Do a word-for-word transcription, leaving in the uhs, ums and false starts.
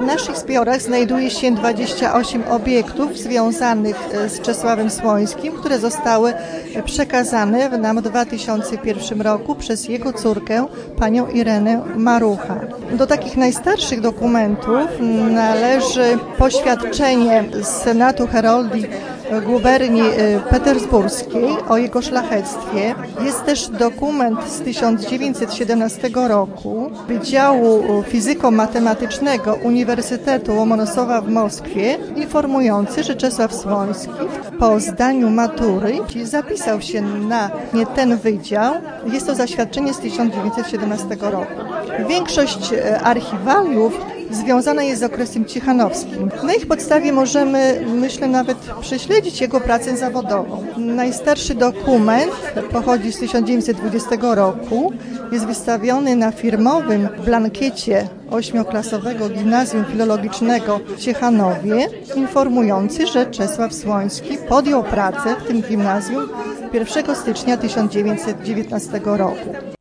W naszych zbiorach znajduje się dwadzieścia osiem obiektów związanych z Czesławem Słońskim, które zostały przekazane nam w dwa tysiące pierwszym roku przez jego córkę, panią Irenę Marucha. Do takich najstarszych dokumentów należy poświadczenie z Senatu Heroldii Guberni Petersburskiej o jego szlachectwie. Jest też dokument z tysiąc dziewięćset siedemnastego roku Wydziału Fizyko-Matematycznego Uniwersytetu Łomonosowa w Moskwie, informujący, że Czesław Słoński po zdaniu matury zapisał się na nie ten wydział. Jest to zaświadczenie z tysiąc dziewięćset siedemnastego roku. Większość archiwaliów związana jest z okresem ciechanowskim. Na ich podstawie możemy, myślę, nawet prześledzić jego pracę zawodową. Najstarszy dokument pochodzi z tysiąc dziewięćset dwudziestego roku. Jest wystawiony na firmowym blankiecie ośmioklasowego Gimnazjum Filologicznego w Ciechanowie, informujący, że Czesław Słoński podjął pracę w tym gimnazjum pierwszego stycznia tysiąc dziewięćset dziewiętnastego roku.